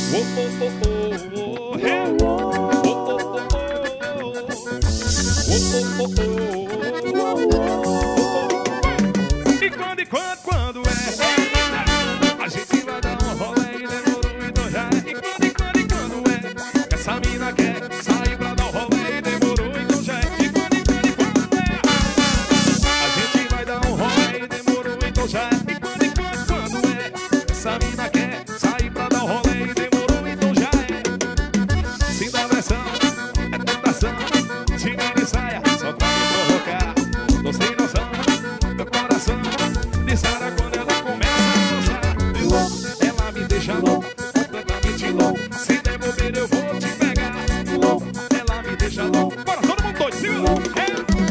Oh, oh, oh, oh, oh, hey. Oh, oh, oh, oh, oh. Oh, oh, oh, oh. E quando é? A gente vai dar um rolê e demorou, então já é. E quando é? Essa mina quer sair pra dar um rolê e demorou, então já é. E quando é? A gente vai dar um rolê e demorou, então já é. E quando é? Essa mina quer sair pra dar um rolê e demorou, então já é. Sem dar pressão, é tentação. Tira de saia, só pra me provocar. Tô sem noção, meu coração dispara quando ela começa a dançar. Ela me deixa louco, completamente louco. Se der bobeira eu vou te pegar. Ela me deixa louco. Bora, todo mundo doido, segura.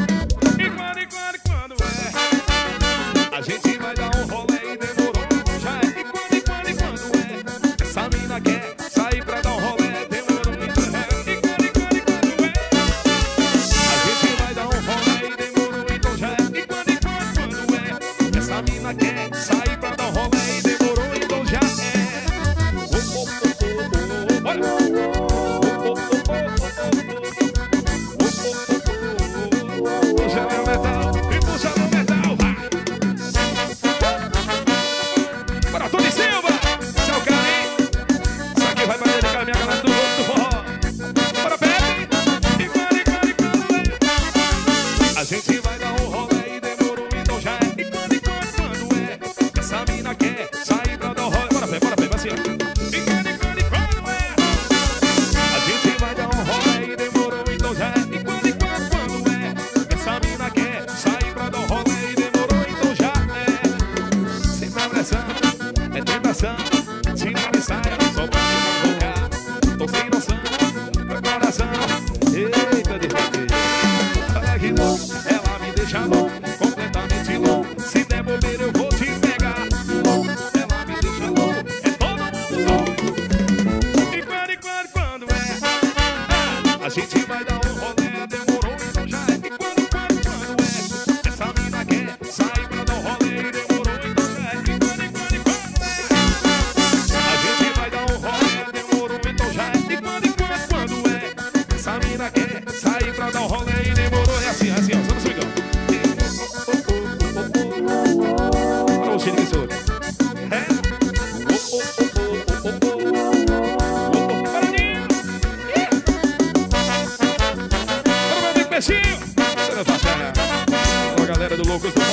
E quando é? A gente vai dar um rolê e demorou, já é. E quando é? Essa mina quer sair pra dar um rolê, demorou, então já é. E quando é? A gente vai dar um rolê e demorou, então já é. E quando é? Essa mina quer sair pra dar um rolê e demorou, então já é. Oh, oh, oh, oh, oh, bora. Oh, oh, oh, oh, oh, oh. Puxa meu metal e puxa meu metal. Bora, Tony Silva, seu cara, hein? Isso aqui vai pra dedicar a minha galera do outro forró. Bora, Pepe. E quando é? A gente vai dar um rolê e demorou, então já é. E quando é? Essa mina quer sair pra dar um rolê. Bora, Pepe, assim, ó. E quando é? A gente vai dar um rolê e demorou, então já é. E quando é? Essa mina quer sair pra dar um rolê e demorou, então já é. Sem pressão, é tentação. Tira de saia, só pra me provocar. Tô sem noção, meu coração. Eita, de repente. Olha que louco, ela me deixa louco, completamente louco. Se der bobeira eu vou te pegar. Ela me deixa louco, é todo mundo louco. E quando é? A gente vai dar um rolê, demorou, então já é. E quando é? Essa mina quer sair pra dar um rolê, demorou, então já é. E quando é? A gente vai dar um rolê, demorou, então já é. E quando é? Essa mina quer sair pra dar um rolê e demorou. É assim, ó, só no swingão. Olha o cheiro desse outro. É? Bora, meu amigo Peixinho. Você não faz nada. A galera do Loucos do